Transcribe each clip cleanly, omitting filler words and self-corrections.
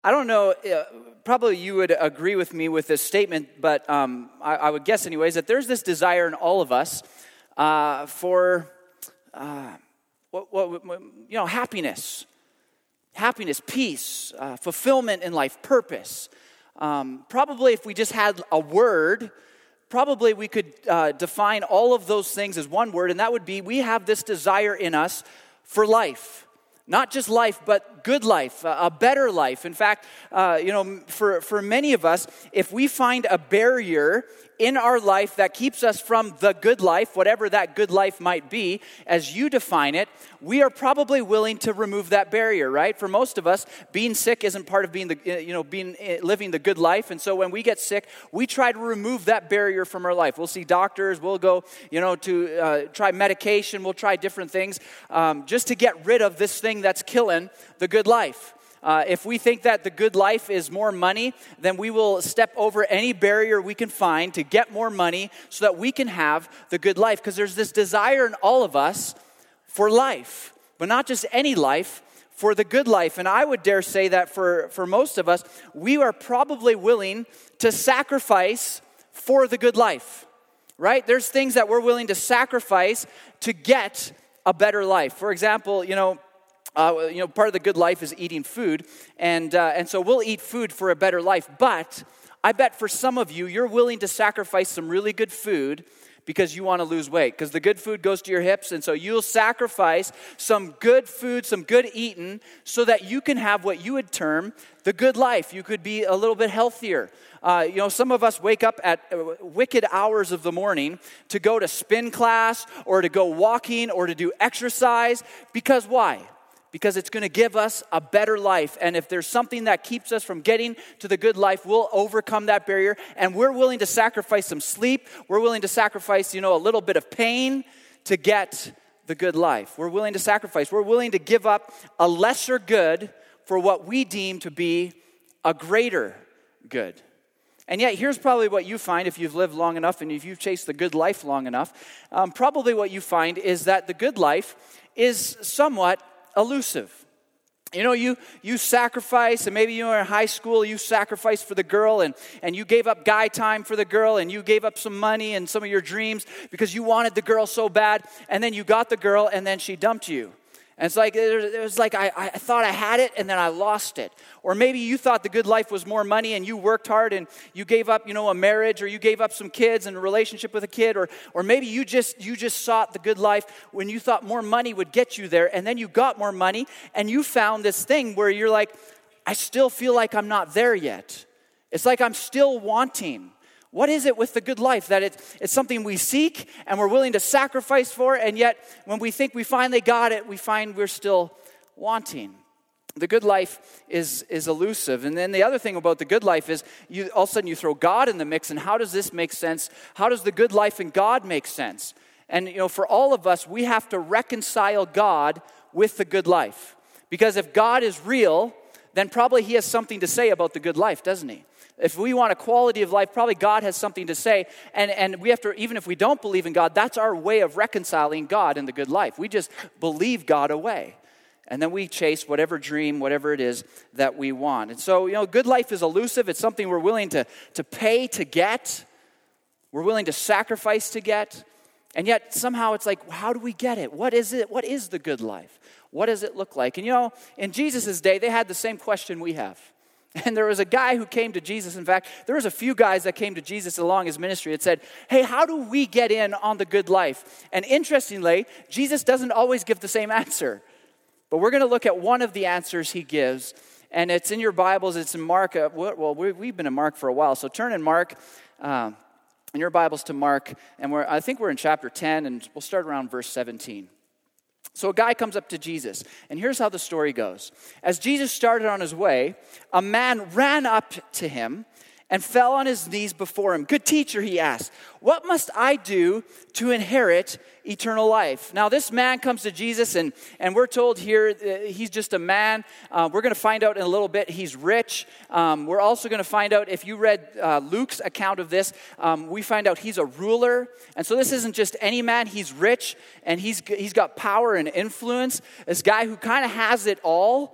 I don't know, probably you would agree with me with this statement, but I would guess anyways that there's this desire in all of us for happiness, peace, fulfillment in life, purpose. Probably if we just had a word, probably we could define all of those things as one word, and that would be we have this desire in us for life. Not just life, but good life, a better life. In fact, for many of us, if we find a barrier in our life that keeps us from the good life, whatever that good life might be, as you define it, we are probably willing to remove that barrier, right? For most of us, being sick isn't part of living the good life. And so when we get sick, we try to remove that barrier from our life. We'll see doctors, we'll go, to try medication, we'll try different things just to get rid of this thing that's killing the good life. If we think that the good life is more money, then we will step over any barrier we can find to get more money so that we can have the good life. Because there's this desire in all of us for life, but not just any life, for the good life. And I would dare say that for most of us, we are probably willing to sacrifice for the good life, right? There's things that we're willing to sacrifice to get a better life. For example, part of the good life is eating food, and so we'll eat food for a better life. But I bet for some of you, you're willing to sacrifice some really good food because you want to lose weight, because the good food goes to your hips, and so you'll sacrifice some good food, some good eating, so that you can have what you would term the good life. You could be a little bit healthier. Some of us wake up at wicked hours of the morning to go to spin class or to go walking or to do exercise, because why? Because it's going to give us a better life. And if there's something that keeps us from getting to the good life, we'll overcome that barrier. And we're willing to sacrifice some sleep. We're willing to sacrifice, a little bit of pain to get the good life. We're willing to sacrifice. We're willing to give up a lesser good for what we deem to be a greater good. And yet, here's probably what you find if you've lived long enough and if you've chased the good life long enough. Probably what you find is that the good life is somewhat elusive. You sacrifice, and maybe you were in high school, you sacrificed for the girl, and you gave up guy time for the girl, and you gave up some money and some of your dreams because you wanted the girl so bad, and then you got the girl, and then she dumped you. And it's like, it was like I thought I had it, and then I lost it. Or maybe you thought the good life was more money, and you worked hard, and you gave up, a marriage, or you gave up some kids and a relationship with a kid, or maybe you just sought the good life when you thought more money would get you there, and then you got more money, and you found this thing where you're like, I still feel like I'm not there yet. It's like I'm still wanting. What is it with the good life that it's something we seek and we're willing to sacrifice for, and yet when we think we finally got it, we find we're still wanting? The good life is elusive. And then the other thing about the good life is all of a sudden you throw God in the mix, and how does this make sense? How does the good life in God make sense? And for all of us, we have to reconcile God with the good life. Because if God is real, then probably he has something to say about the good life, doesn't he? If we want a quality of life, probably God has something to say. And we have to, even if we don't believe in God, that's our way of reconciling God and the good life. We just believe God away. And then we chase whatever dream, whatever it is that we want. And so, good life is elusive. It's something we're willing to pay to get. We're willing to sacrifice to get. And yet somehow it's like, how do we get it? What is it? What is the good life? What does it look like? And in Jesus' day, they had the same question we have. And there was a guy who came to Jesus. In fact, there was a few guys that came to Jesus along his ministry and said, hey, how do we get in on the good life? And interestingly, Jesus doesn't always give the same answer. But we're going to look at one of the answers he gives. And it's in your Bibles. It's in Mark. We've been in Mark for a while. So turn in Mark, in your Bibles to Mark. And I think we're in chapter 10, and we'll start around verse 17. So a guy comes up to Jesus, and here's how the story goes. As Jesus started on his way, a man ran up to him and fell on his knees before him. Good teacher, he asked, what must I do to inherit eternal life? Now this man comes to Jesus, and we're told here he's just a man. We're going to find out in a little bit he's rich. We're also going to find out, if you read Luke's account of this, we find out he's a ruler. And so this isn't just any man. He's rich, and he's got power and influence. This guy who kind of has it all.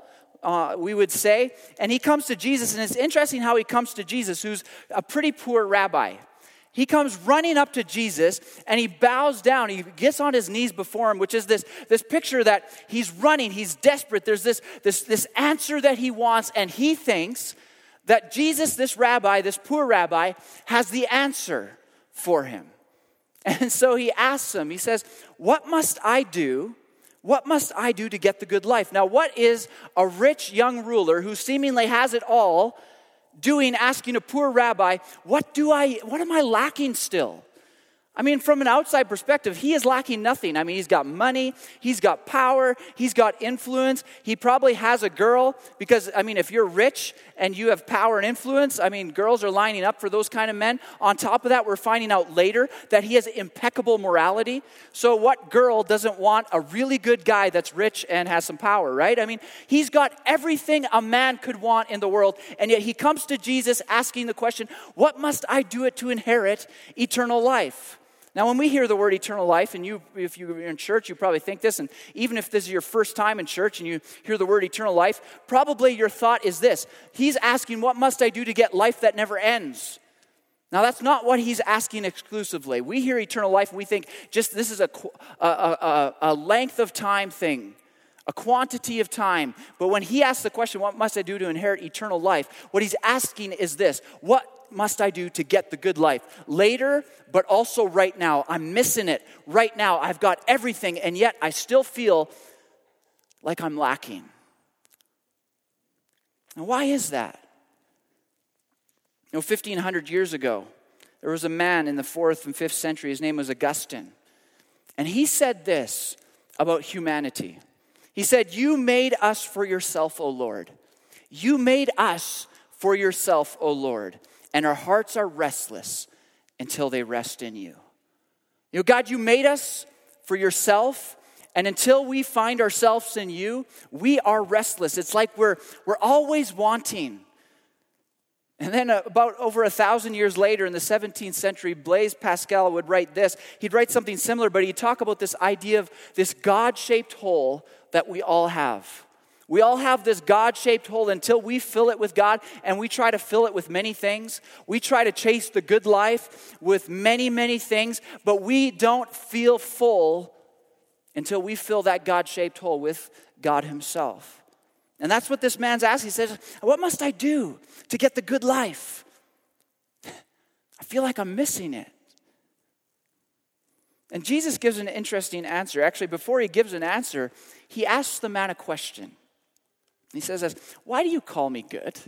we would say. And he comes to Jesus, and it's interesting how he comes to Jesus, who's a pretty poor rabbi. He comes running up to Jesus, and he bows down. He gets on his knees before him, which is this picture that he's running, he's desperate. There's this answer that he wants, and he thinks that Jesus, this rabbi, this poor rabbi, has the answer for him. And so he asks him, he says, what must I do? What must I do to get the good life? Now, what is a rich young ruler who seemingly has it all doing, asking a poor rabbi, what am I lacking still? I mean, from an outside perspective, he is lacking nothing. I mean, he's got money, he's got power, he's got influence. He probably has a girl because, I mean, if you're rich and you have power and influence, I mean, girls are lining up for those kind of men. On top of that, we're finding out later that he has impeccable morality. So what girl doesn't want a really good guy that's rich and has some power, right? I mean, he's got everything a man could want in the world, and yet he comes to Jesus asking the question, what must I do to inherit eternal life? Now, when we hear the word eternal life, and if you're in church, you probably think this, and even if this is your first time in church and you hear the word eternal life, probably your thought is this. He's asking, what must I do to get life that never ends? Now, that's not what he's asking exclusively. We hear eternal life, and we think just this is a length of time thing, a quantity of time. But when he asks the question, what must I do to inherit eternal life? What he's asking is this, what must I do to get the good life? Later, but also right now. I'm missing it. Right now, I've got everything, and yet I still feel like I'm lacking. And why is that? 1,500 years ago, there was a man in the 4th and 5th century. His name was Augustine. And he said this about humanity. He said, you made us for yourself, O Lord. You made us for yourself, O Lord. And our hearts are restless until they rest in you. You know, God, you made us for yourself, and until we find ourselves in you, we are restless. It's like we're always wanting. And then about over 1,000 years later, in the 17th century, Blaise Pascal would write this. He'd write something similar, but he'd talk about this idea of this God-shaped hole that we all have. We all have this God-shaped hole until we fill it with God, and we try to fill it with many things. We try to chase the good life with many, many things, but we don't feel full until we fill that God-shaped hole with God himself. And that's what this man's asking. He says, what must I do to get the good life? I feel like I'm missing it. And Jesus gives an interesting answer. Actually, before he gives an answer, he asks the man a question. He says, why do you call me good?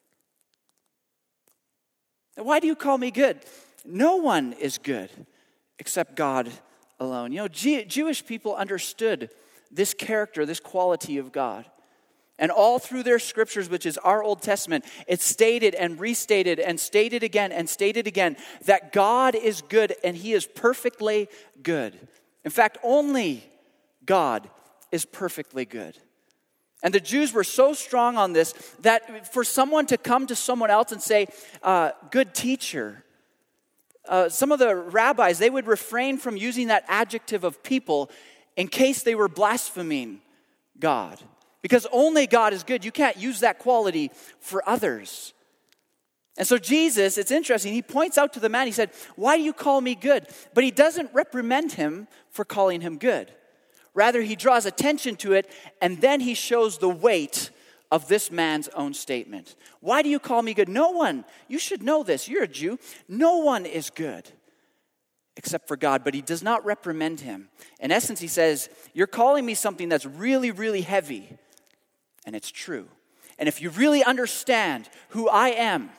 Why do you call me good? No one is good except God alone. You know, Jewish people understood this character, this quality of God. And all through their scriptures, which is our Old Testament, it's stated and restated and stated again and stated again that God is good and he is perfectly good. In fact, only God is perfectly good. And the Jews were so strong on this that for someone to come to someone else and say, good teacher, some of the rabbis, they would refrain from using that adjective of people in case they were blaspheming God. Because only God is good. You can't use that quality for others. And so Jesus, it's interesting, he points out to the man, he said, why do you call me good? But he doesn't reprimand him for calling him good. Rather, he draws attention to it, and then he shows the weight of this man's own statement. Why do you call me good? No one, you should know this, you're a Jew, no one is good except for God, but he does not reprimand him. In essence, he says, you're calling me something that's really, really heavy, and it's true. And if you really understand who I am,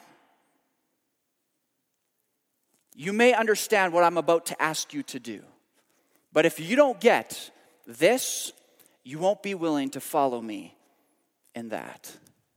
you may understand what I'm about to ask you to do. But if you don't get this, you won't be willing to follow me in that.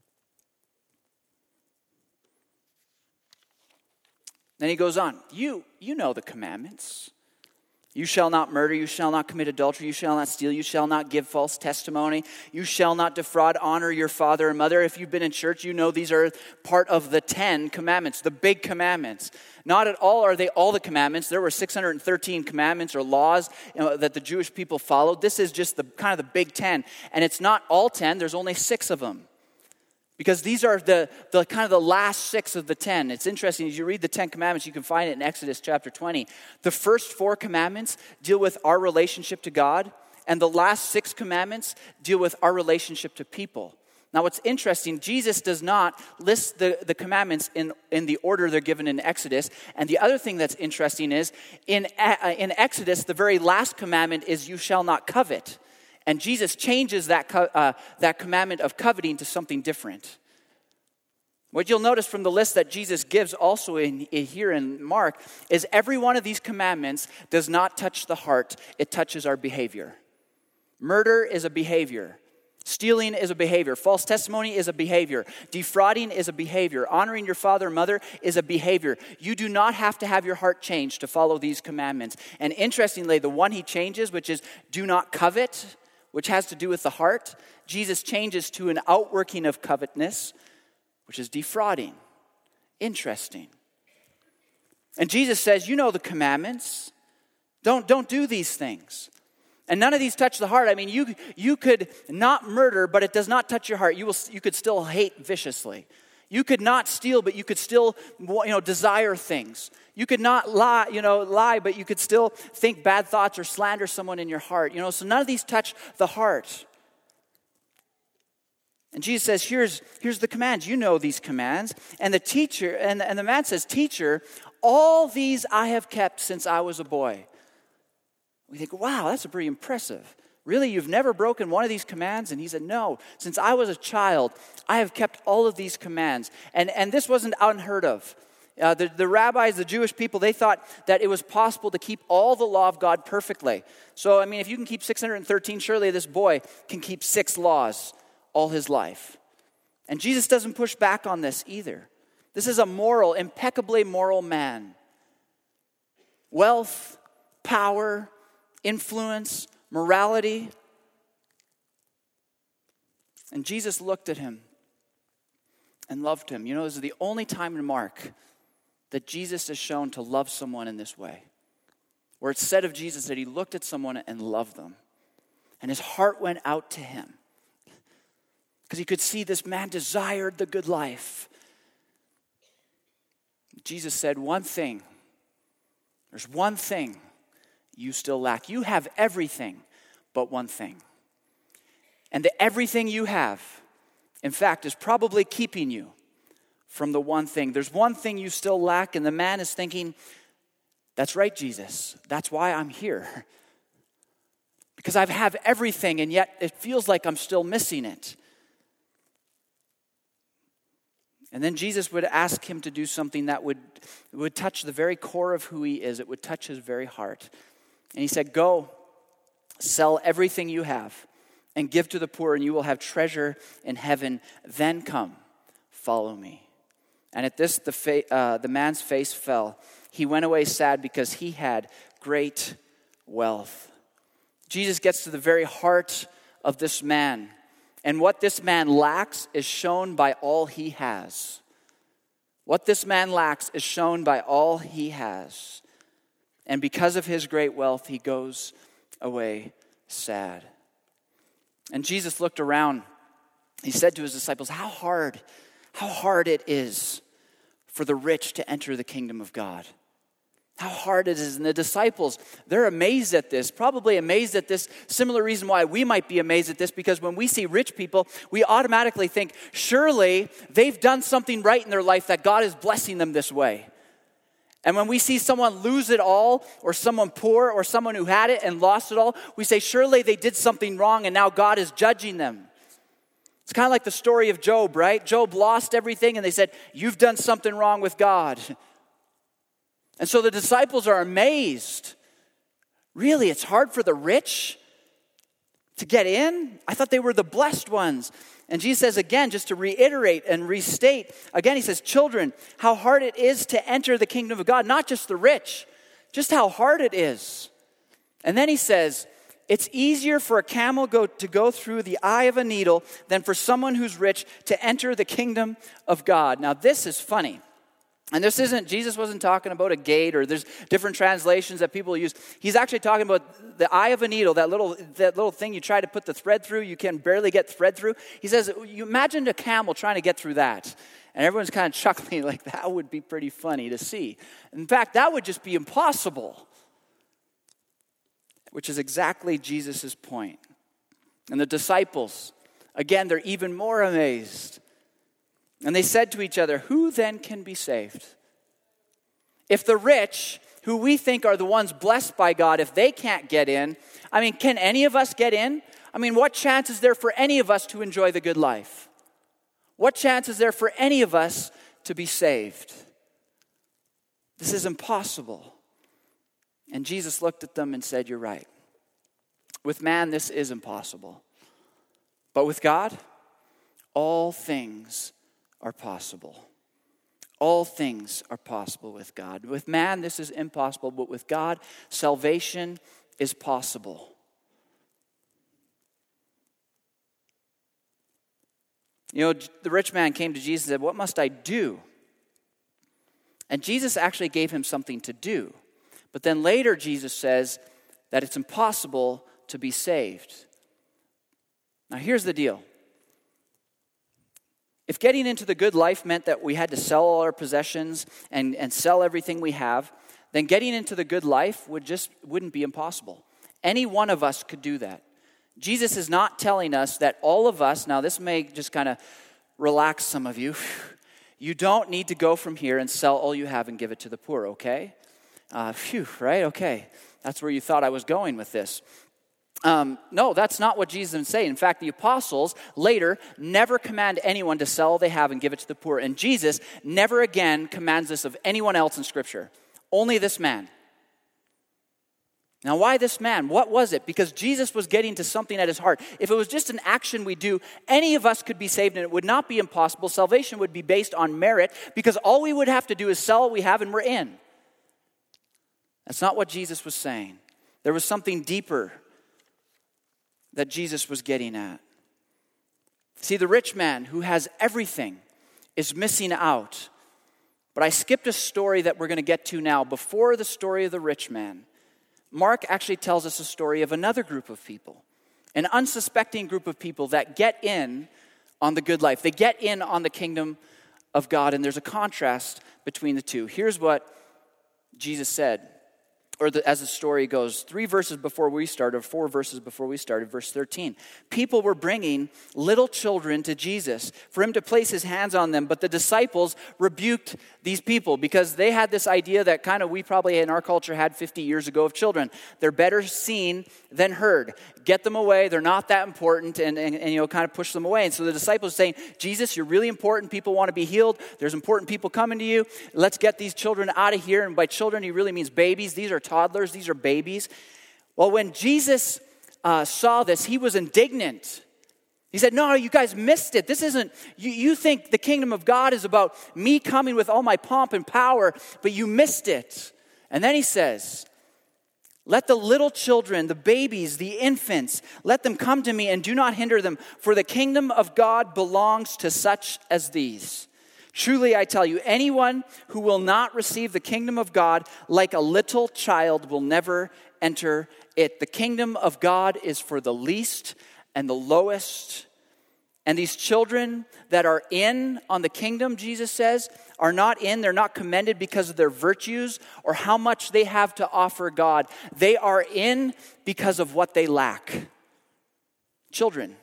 Then he goes on, you know the commandments. You shall not murder, you shall not commit adultery, you shall not steal, you shall not give false testimony, you shall not defraud, honor your father and mother. If you've been in church, you know these are part of the 10 commandments, the big commandments. Not at all are they all the commandments. There were 613 commandments or laws that the Jewish people followed. This is just the kind of the big 10. And it's not all 10, there's only 6 of them. Because these are the kind of the last 6 of the 10. It's interesting, as you read the 10 commandments, you can find it in Exodus chapter 20. The first 4 commandments deal with our relationship to God, and the last 6 commandments deal with our relationship to people. Now what's interesting, Jesus does not list the commandments in the order they're given in Exodus. And the other thing that's interesting is, in Exodus, the very last commandment is, you shall not covet. And Jesus changes that commandment of coveting to something different. What you'll notice from the list that Jesus gives also here in Mark is every one of these commandments does not touch the heart, it touches our behavior. Murder is a behavior. Stealing is a behavior. False testimony is a behavior. Defrauding is a behavior. Honoring your father and mother is a behavior. You do not have to have your heart changed to follow these commandments. And interestingly, the one he changes, which is do not covet, which has to do with the heart, Jesus changes to an outworking of covetousness, which is defrauding. Interesting. And Jesus says, you know the commandments. Don't do these things. And none of these touch the heart. I mean, you could not murder, but it does not touch your heart. You could still hate viciously. You could not steal, but you could still, desire things. You could not lie, but you could still think bad thoughts or slander someone in your heart. So none of these touch the heart. And Jesus says, here's the commands. You know these commands. And the teacher, and the man says, teacher, all these I have kept since I was a boy. We think, wow, that's pretty impressive. Really, you've never broken one of these commands? And he said, no, since I was a child, I have kept all of these commands. And this wasn't unheard of. The rabbis, the Jewish people, they thought that it was possible to keep all the law of God perfectly. So, I mean, if you can keep 613, surely this boy can keep 6 laws all his life. And Jesus doesn't push back on this either. This is a moral, impeccably moral man. Wealth, power, influence, morality. And Jesus looked at him and loved him. This is the only time in Mark that Jesus is shown to love someone in this way. Where it's said of Jesus that he looked at someone and loved them. And his heart went out to him. Because he could see this man desired the good life. Jesus said, there's one thing you still lack. You have everything but one thing. And the everything you have, in fact, is probably keeping you from the one thing. There's one thing you still lack, and the man is thinking, that's right, Jesus. That's why I'm here. Because I have everything, and yet it feels like I'm still missing it. And then Jesus would ask him to do something that would touch the very core of who he is. It would touch his very heart. And he said, go, sell everything you have and give to the poor, and you will have treasure in heaven. Then come, follow me. And at this, the man's face fell. He went away sad because he had great wealth. Jesus gets to the very heart of this man. And what this man lacks is shown by all he has. What this man lacks is shown by all he has. And because of his great wealth, he goes away sad. And Jesus looked around. He said to his disciples, how hard it is for the rich to enter the kingdom of God. How hard it is. And the disciples, they're amazed at this, probably amazed at this. Similar reason why we might be amazed at this, because when we see rich people, we automatically think, surely they've done something right in their life that God is blessing them this way. And when we see someone lose it all, or someone poor, or someone who had it and lost it all, we say, surely they did something wrong and now God is judging them. It's kind of like the story of Job, right? Job lost everything and they said, you've done something wrong with God. And so the disciples are amazed. Really, it's hard for the rich to get in? I thought they were the blessed ones. And Jesus says again, just to reiterate and restate, again he says, children, how hard it is to enter the kingdom of God. Not just the rich, just how hard it is. And then he says, it's easier for a camel to go through the eye of a needle than for someone who's rich to enter the kingdom of God. Now this is funny. And Jesus wasn't talking about a gate, or there's different translations that people use. He's actually talking about the eye of a needle, that little thing you try to put the thread through, you can barely get thread through. He says, you imagine a camel trying to get through that. And everyone's kind of chuckling like, that would be pretty funny to see. In fact, that would just be impossible. Which is exactly Jesus' point. And the disciples, again, they're even more amazed. And they said to each other, who then can be saved? If the rich, who we think are the ones blessed by God, if they can't get in, can any of us get in? What chance is there for any of us to enjoy the good life? What chance is there for any of us to be saved? This is impossible. And Jesus looked at them and said, you're right. With man, this is impossible. But with God, all things are possible. All things are possible with God. With man, this is impossible, but with God, salvation is possible. The rich man came to Jesus and said, what must I do? And Jesus actually gave him something to do. But then later, Jesus says that it's impossible to be saved. Now, here's the deal. If getting into the good life meant that we had to sell all our possessions and sell everything we have, then getting into the good life wouldn't be impossible. Any one of us could do that. Jesus is not telling us that all of us, now this may just kind of relax some of you, you don't need to go from here and sell all you have and give it to the poor, okay? Right? Okay. That's where you thought I was going with this. No, that's not what Jesus is saying. In fact, the apostles later never command anyone to sell all they have and give it to the poor. And Jesus never again commands this of anyone else in Scripture. Only this man. Now, why this man? What was it? Because Jesus was getting to something at his heart. If it was just an action we do, any of us could be saved, and it would not be impossible. Salvation would be based on merit, because all we would have to do is sell what we have and we're in. That's not what Jesus was saying. There was something deeper that Jesus was getting at. See, the rich man who has everything is missing out. But I skipped a story that we're going to get to now. Before the story of the rich man, Mark actually tells us a story of another group of people, an unsuspecting group of people that get in on the good life. They get in on the kingdom of God, and there's a contrast between the two. Here's what Jesus said. As the story goes, 4 verses before we started, verse 13. People were bringing little children to Jesus for him to place his hands on them, but the disciples rebuked these people because they had this idea that kind of we probably in our culture had 50 years ago of children. They're better seen than heard. Get them away. They're not that important, and kind of push them away. And so the disciples are saying, Jesus, you're really important. People want to be healed. There's important people coming to you. Let's get these children out of here. And by children, he really means babies. These are toddlers. These are babies. Well, when Jesus saw this, he was indignant. He said, no, you guys missed it. This isn't, you think the kingdom of God is about me coming with all my pomp and power, but you missed it. And then he says, let the little children, the babies, the infants, let them come to me and do not hinder them, for the kingdom of God belongs to such as these. Truly, I tell you, anyone who will not receive the kingdom of God like a little child will never enter it. The kingdom of God is for the least and the lowest. And these children that are in on the kingdom, Jesus says, are not in. They're not commended because of their virtues or how much they have to offer God. They are in because of what they lack. Children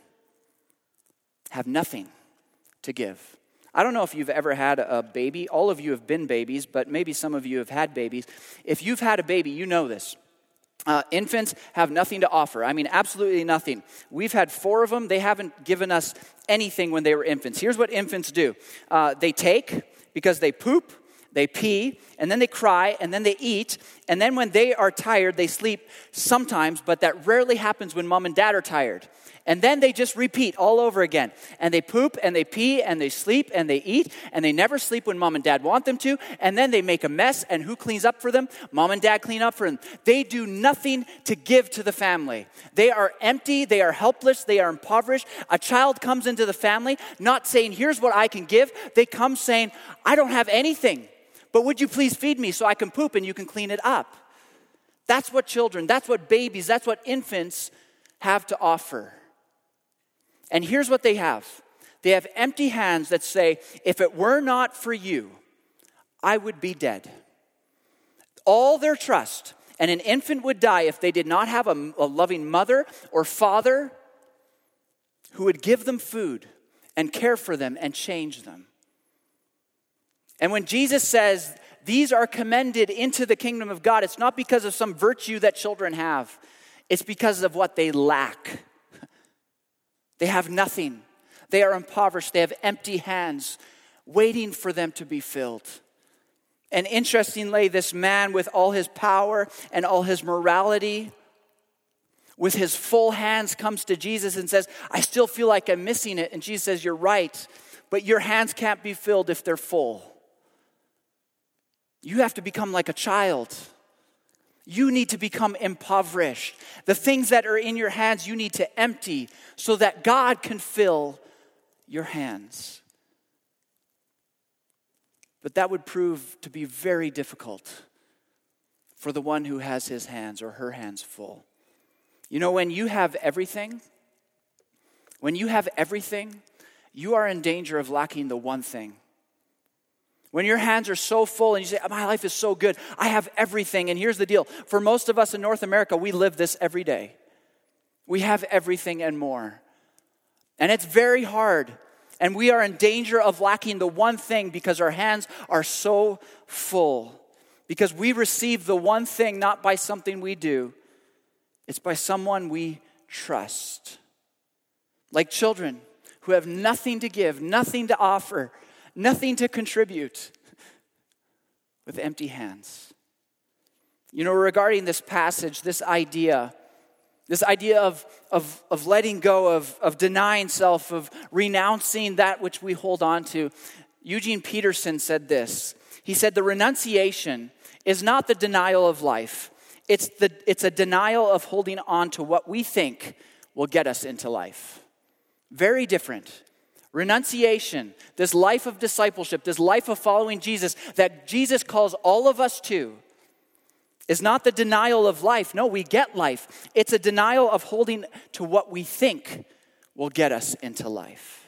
have nothing to give. I don't know if you've ever had a baby. All of you have been babies, but maybe some of you have had babies. If you've had a baby, you know this. Infants have nothing to offer. Absolutely nothing. We've had 4 of them. They haven't given us anything when they were infants. Here's what infants do. They take, because they poop, they pee, and then they cry, and then they eat, and then when they are tired, they sleep sometimes, but that rarely happens when mom and dad are tired. And then they just repeat all over again. And they poop, and they pee, and they sleep, and they eat, and they never sleep when mom and dad want them to, and then they make a mess, and who cleans up for them? Mom and dad clean up for them. They do nothing to give to the family. They are empty, they are helpless, they are impoverished. A child comes into the family not saying, here's what I can give. They come saying, I don't have anything. But would you please feed me so I can poop and you can clean it up? That's what children, that's what babies, that's what infants have to offer. And here's what they have. They have empty hands that say, if it were not for you, I would be dead. All their trust, and an infant would die if they did not have a loving mother or father who would give them food and care for them and change them. And when Jesus says, these are commended into the kingdom of God, it's not because of some virtue that children have. It's because of what they lack. They have nothing. They are impoverished. They have empty hands waiting for them to be filled. And interestingly, this man with all his power and all his morality, with his full hands, comes to Jesus and says, I still feel like I'm missing it. And Jesus says, you're right, but your hands can't be filled if they're full. You have to become like a child. You need to become impoverished. The things that are in your hands, you need to empty so that God can fill your hands. But that would prove to be very difficult for the one who has his hands or her hands full. You know, when you have everything, you are in danger of lacking the one thing. When your hands are so full and you say, my life is so good, I have everything. And here's the deal. For most of us in North America, we live this every day. We have everything and more. And it's very hard. And we are in danger of lacking the one thing because our hands are so full. Because we receive the one thing not by something we do. It's by someone we trust. Like children who have nothing to give, nothing to offer, nothing to contribute, with empty hands. You know, regarding this passage, this idea of letting go, of denying self, of renouncing that which we hold on to, Eugene Peterson said this. He said, the renunciation is not the denial of life. It's a denial of holding on to what we think will get us into life. Very different. Renunciation, this life of discipleship, this life of following Jesus that Jesus calls all of us to, is not the denial of life. No, we get life. It's a denial of holding to what we think will get us into life.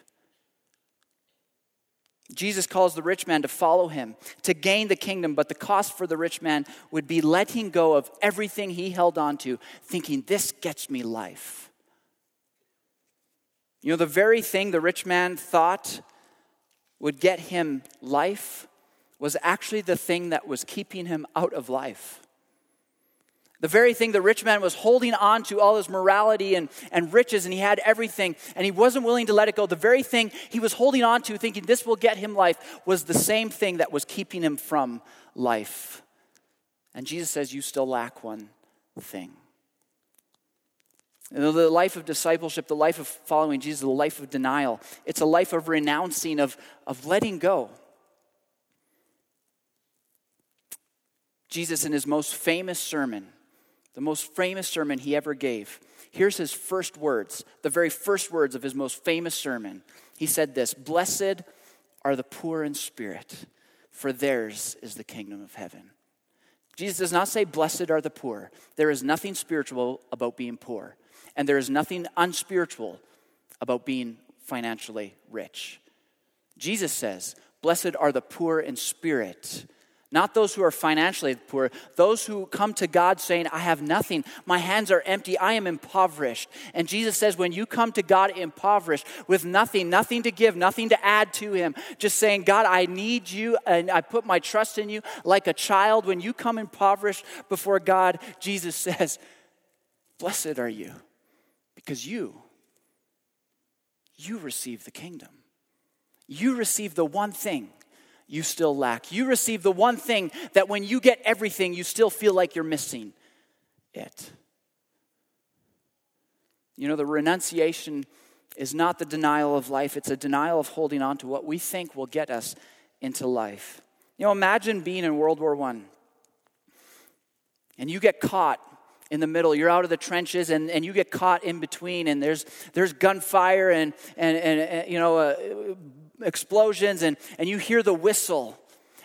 Jesus calls the rich man to follow him, to gain the kingdom, but the cost for the rich man would be letting go of everything he held on to, thinking, this gets me life. You know, the very thing the rich man thought would get him life was actually the thing that was keeping him out of life. The very thing the rich man was holding on to, all his morality and riches, and he had everything, and he wasn't willing to let it go. The very thing he was holding on to, thinking this will get him life, was the same thing that was keeping him from life. And Jesus says, you still lack one thing. You know, the life of discipleship, the life of following Jesus, the life of denial, it's a life of renouncing, of letting go. Jesus, in his most famous sermon, the most famous sermon he ever gave, here's his first words, the very first words of his most famous sermon. He said this, blessed are the poor in spirit, for theirs is the kingdom of heaven. Jesus does not say, blessed are the poor. There is nothing spiritual about being poor. And there is nothing unspiritual about being financially rich. Jesus says, blessed are the poor in spirit. Not those who are financially poor. Those who come to God saying, I have nothing. My hands are empty. I am impoverished. And Jesus says, when you come to God impoverished with nothing to give, nothing to add to him, just saying, God, I need you and I put my trust in you like a child. When you come impoverished before God, Jesus says, blessed are you. Because you receive the kingdom. You receive the one thing you still lack. You receive the one thing that when you get everything, you still feel like you're missing it. You know, the renunciation is not the denial of life. It's a denial of holding on to what we think will get us into life. You know, imagine being in World War I and you get caught in the middle. You're out of the trenches and you get caught in between, and there's gunfire and you know, explosions, and you hear the whistle.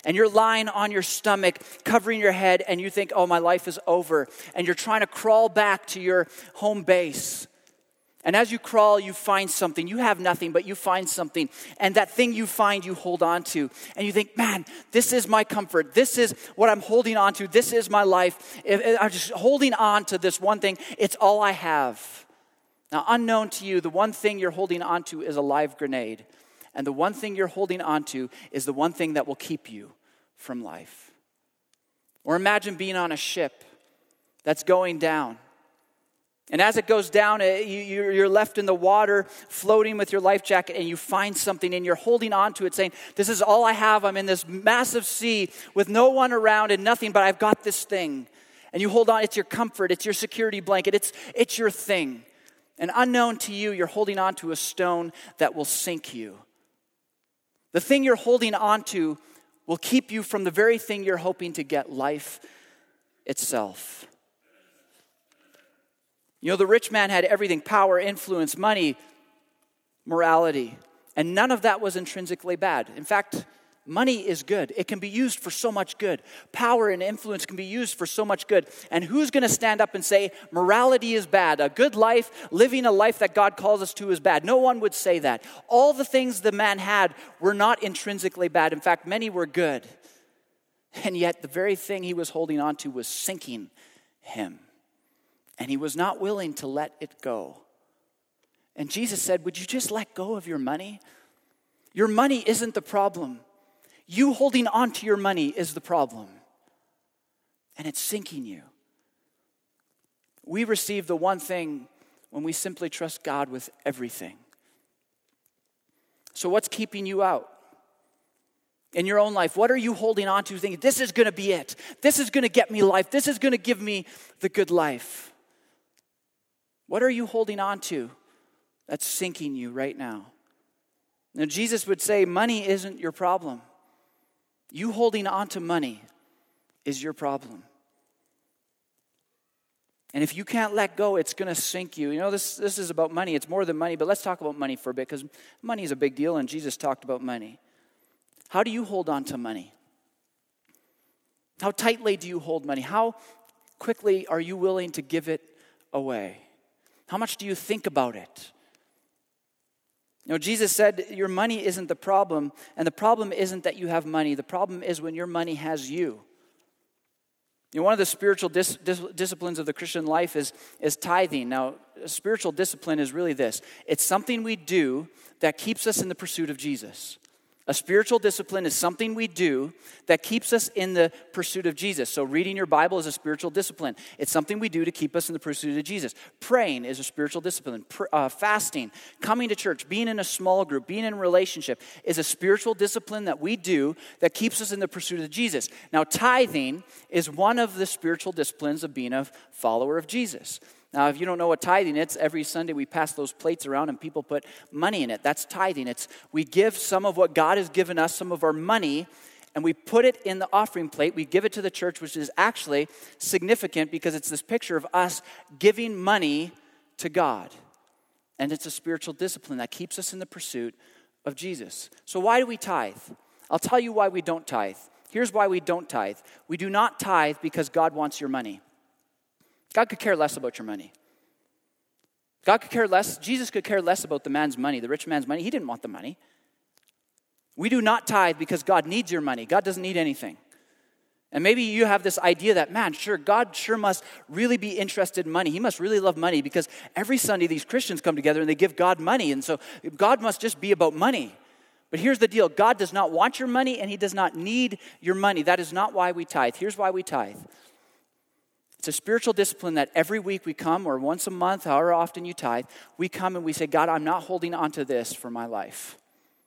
and you're lying on your stomach, covering your head, and you think, oh, my life is over. And you're trying to crawl back to your home base. And as you crawl, you find something. You have nothing, but you find something. And that thing you find, you hold on to. And you think, man, this is my comfort. This is what I'm holding on to. This is my life. I'm just holding on to this one thing. It's all I have. Now, unknown to you, the one thing you're holding on to is a live grenade. And the one thing you're holding on to is the one thing that will keep you from life. Or imagine being on a ship that's going down. And as it goes down, you're left in the water, floating with your life jacket, and you find something, and you're holding on to it, saying, this is all I have. I'm in this massive sea with no one around and nothing, but I've got this thing. And you hold on. It's your comfort. It's your security blanket. It's your thing. And unknown to you, you're holding on to a stone that will sink you. The thing you're holding on to will keep you from the very thing you're hoping to get, life itself. You know, the rich man had everything: power, influence, money, morality. And none of that was intrinsically bad. In fact, money is good. It can be used for so much good. Power and influence can be used for so much good. And who's going to stand up and say morality is bad? A good life, living a life that God calls us to, is bad. No one would say that. All the things the man had were not intrinsically bad. In fact, many were good. And yet the very thing he was holding on to was sinking him. And he was not willing to let it go. And Jesus said, would you just let go of your money? Your money isn't the problem. You holding on to your money is the problem. And it's sinking you. We receive the one thing when we simply trust God with everything. So what's keeping you out? In your own life, what are you holding on to thinking, this is going to be it. This is going to get me life. This is going to give me the good life. What are you holding on to that's sinking you right now? Now, Jesus would say, money isn't your problem. You holding on to money is your problem. And if you can't let go, it's going to sink you. You know, this is about money. It's more than money, but let's talk about money for a bit, because money is a big deal, and Jesus talked about money. How do you hold on to money? How tightly do you hold money? How quickly are you willing to give it away? How much do you think about it? You know, Jesus said your money isn't the problem, and the problem isn't that you have money. The problem is when your money has you. You know, one of the spiritual disciplines of the Christian life is tithing. Now, a spiritual discipline is really this. It's something we do that keeps us in the pursuit of Jesus. A spiritual discipline is something we do that keeps us in the pursuit of Jesus. So reading your Bible is a spiritual discipline. It's something we do to keep us in the pursuit of Jesus. Praying is a spiritual discipline. Fasting, coming to church, being in a small group, being in a relationship is a spiritual discipline that we do that keeps us in the pursuit of Jesus. Now, tithing is one of the spiritual disciplines of being a follower of Jesus. Now, if you don't know what tithing is, every Sunday we pass those plates around and people put money in it. That's tithing. It's we give some of what God has given us, some of our money, and we put it in the offering plate. We give it to the church, which is actually significant because it's this picture of us giving money to God. And it's a spiritual discipline that keeps us in the pursuit of Jesus. So why do we tithe? I'll tell you why we don't tithe. Here's why we don't tithe. We do not tithe because God wants your money. God could care less about your money. God could care less. Jesus could care less about the man's money, the rich man's money. He didn't want the money. We do not tithe because God needs your money. God doesn't need anything. And maybe you have this idea that, man, sure, God sure must really be interested in money. He must really love money because every Sunday these Christians come together and they give God money. And so God must just be about money. But here's the deal. God does not want your money and he does not need your money. That is not why we tithe. Here's why we tithe. It's a spiritual discipline that every week we come, or once a month, however often you tithe, we come and we say, God, I'm not holding on to this for my life.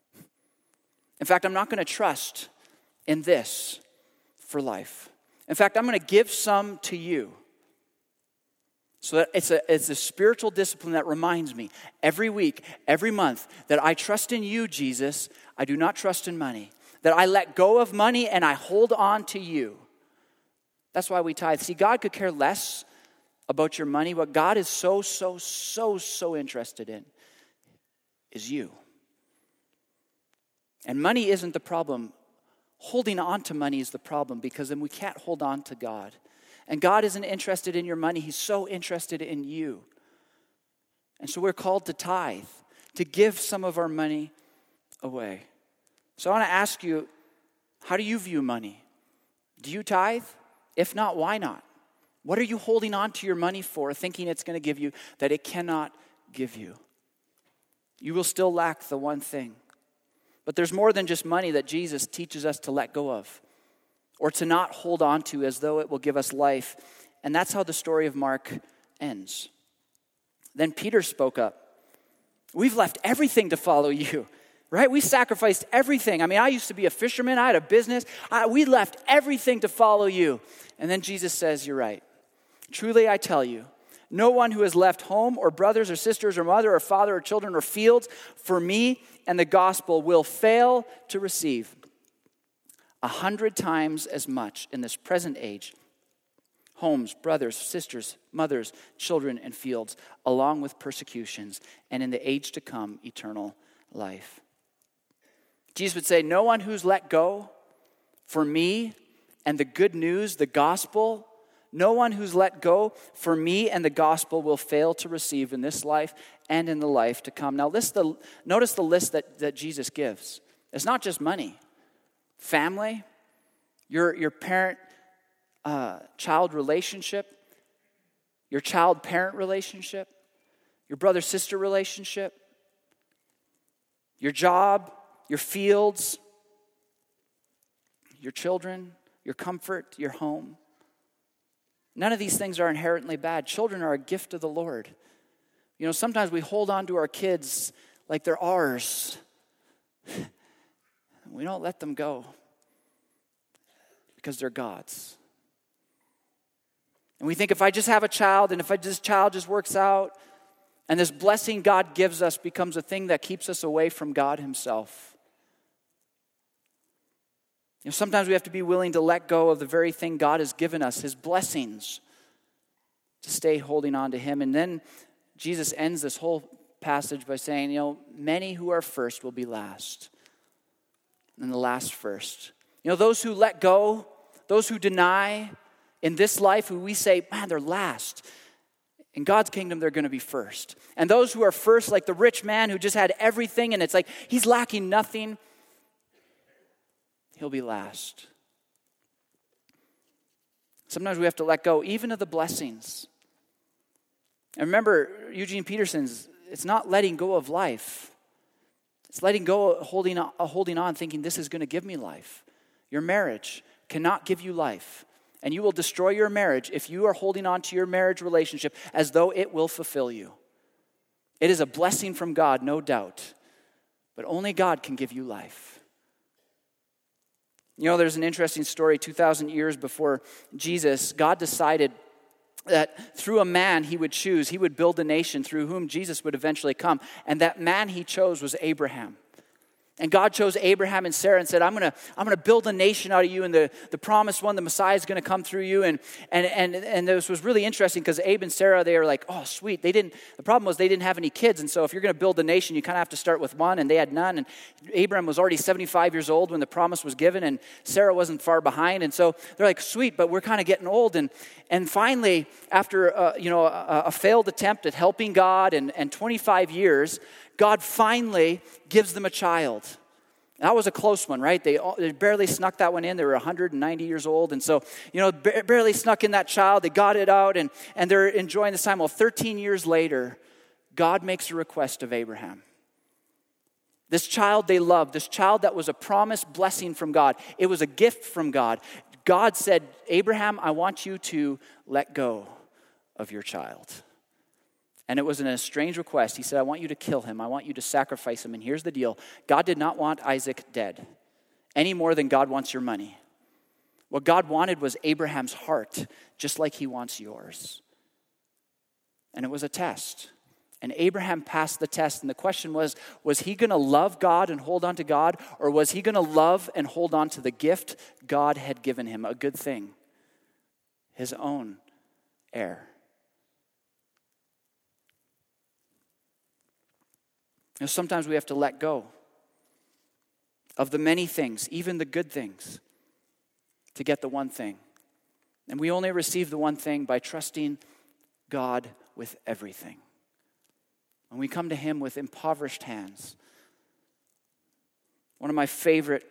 In fact, I'm not going to trust in this for life. In fact, I'm going to give some to you. So that it's a spiritual discipline that reminds me every week, every month, that I trust in you, Jesus. I do not trust in money. That I let go of money and I hold on to you. That's why we tithe. See, God could care less about your money. What God is so interested in is you. And money isn't the problem. Holding on to money is the problem, because then we can't hold on to God. And God isn't interested in your money. He's so interested in you. And so we're called to tithe, to give some of our money away. So I want to ask you, how do you view money? Do you tithe? If not, why not? What are you holding on to your money for, thinking it's going to give you that it cannot give you? You will still lack the one thing. But there's more than just money that Jesus teaches us to let go of, or to not hold on to as though it will give us life. And that's how the story of Mark ends. Then Peter spoke up. We've left everything to follow you, right? We sacrificed everything. I mean, I used to be a fisherman. I had a business. We left everything to follow you. And then Jesus says, you're right. Truly, I tell you, no one who has left home or brothers or sisters or mother or father or children or fields for me and the gospel will fail to receive 100 times as much in this present age, homes, brothers, sisters, mothers, children, and fields, along with persecutions, and in the age to come, eternal life. Jesus would say, no one who's let go for me and the good news, the gospel, no one who's let go for me and the gospel will fail to receive in this life and in the life to come. Now, notice the list that Jesus gives. It's not just money. Family, your parent-child relationship, your child-parent relationship, your brother-sister relationship, your job, your fields, your children, your comfort, your home. None of these things are inherently bad. Children are a gift of the Lord. You know, sometimes we hold on to our kids like they're ours. We don't let them go because they're God's. And we think if I just have a child, and if this child just works out, and this blessing God gives us becomes a thing that keeps us away from God himself. You know, sometimes we have to be willing to let go of the very thing God has given us, his blessings, to stay holding on to him. And then Jesus ends this whole passage by saying, you know, many who are first will be last, and the last first. You know, those who let go, those who deny in this life, who we say, man, they're last. In God's kingdom, they're going to be first. And those who are first, like the rich man who just had everything, and it's like he's lacking nothing, he'll be last. Sometimes we have to let go even of the blessings. And remember, Eugene Peterson's, it's not letting go of life. It's letting go, holding on, thinking this is going to give me life. Your marriage cannot give you life. And you will destroy your marriage if you are holding on to your marriage relationship as though it will fulfill you. It is a blessing from God, no doubt. But only God can give you life. You know, there's an interesting story. 2,000 years before Jesus, God decided that through a man he would choose, he would build a nation through whom Jesus would eventually come. And that man he chose was Abraham. And God chose Abraham and Sarah and said, I'm gonna build a nation out of you, and the promised one, the Messiah, is going to come through you. And this was really interesting because Abe and Sarah, they were like, oh, sweet. The problem was they didn't have any kids. And so if you're going to build a nation, you kind of have to start with one, and they had none. And Abraham was already 75 years old when the promise was given, and Sarah wasn't far behind. And so they're like, sweet, but we're kind of getting old. And finally, after a failed attempt at helping God and 25 years, God finally gives them a child. That was a close one, right? They barely snuck that one in. They were 190 years old. And so, barely snuck in that child. They got it out, and they're enjoying this time. Well, 13 years later, God makes a request of Abraham. This child they loved, this child that was a promised blessing from God. It was a gift from God. God said, Abraham, I want you to let go of your child. And it was a strange request. He said, I want you to kill him. I want you to sacrifice him. And here's the deal. God did not want Isaac dead any more than God wants your money. What God wanted was Abraham's heart, just like he wants yours. And it was a test. And Abraham passed the test. And the question was he going to love God and hold on to God? Or was he going to love and hold on to the gift God had given him, a good thing, his own heir? Sometimes we have to let go. of the many things, even the good things, to get the one thing. And we only receive the one thing by trusting God with everything. When we come to him with impoverished hands. One of my favorite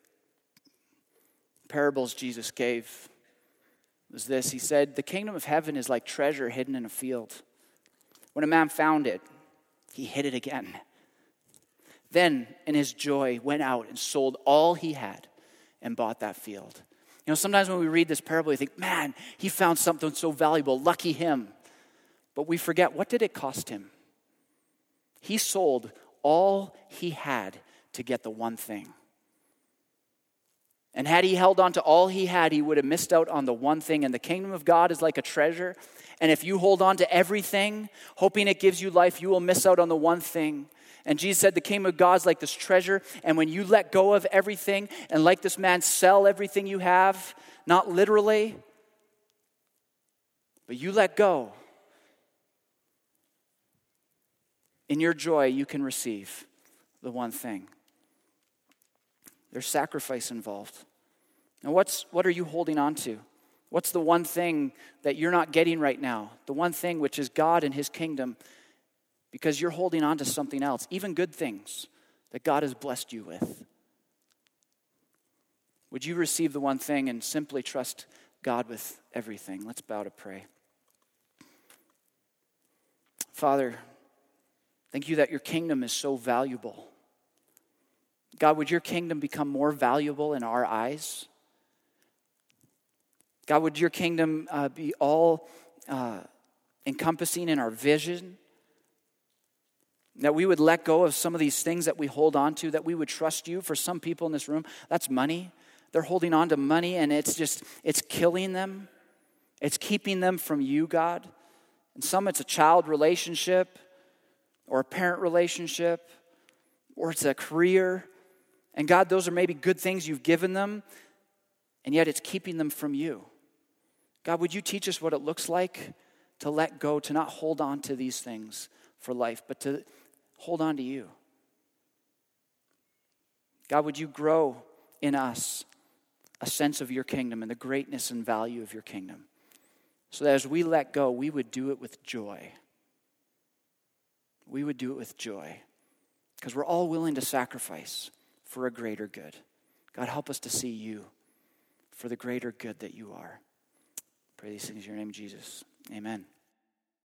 parables Jesus gave was this. He said, the kingdom of heaven is like treasure hidden in a field. When a man found it, he hid it again. Then, in his joy, went out and sold all he had and bought that field. You know, sometimes when we read this parable, we think, man, he found something so valuable. Lucky him. But we forget, what did it cost him? He sold all he had to get the one thing. And had he held on to all he had, he would have missed out on the one thing. And the kingdom of God is like a treasure. And if you hold on to everything, hoping it gives you life, you will miss out on the one thing. And Jesus said the kingdom of God is like this treasure. And when you let go of everything, and like this man, sell everything you have, not literally, but you let go, in your joy, you can receive the one thing. There's sacrifice involved. Now, what are you holding on to? What's the one thing that you're not getting right now? The one thing which is God and his kingdom, because you're holding on to something else, even good things that God has blessed you with. Would you receive the one thing and simply trust God with everything? Let's bow to pray. Father, thank you that your kingdom is so valuable. God, would your kingdom become more valuable in our eyes? God, would your kingdom be all encompassing in our vision? That we would let go of some of these things that we hold on to, that we would trust you. For some people in this room, that's money. They're holding on to money and it's killing them. It's keeping them from you, God. And some it's a child relationship or a parent relationship or it's a career. And God, those are maybe good things you've given them, and yet it's keeping them from you. God, would you teach us what it looks like to let go, to not hold on to these things for life, but to hold on to you. God, would you grow in us a sense of your kingdom and the greatness and value of your kingdom, so that as we let go, we would do it with joy. We would do it with joy, because we're all willing to sacrifice for a greater good. God, help us to see you for the greater good that you are. Pray these things in your name, Jesus. Amen.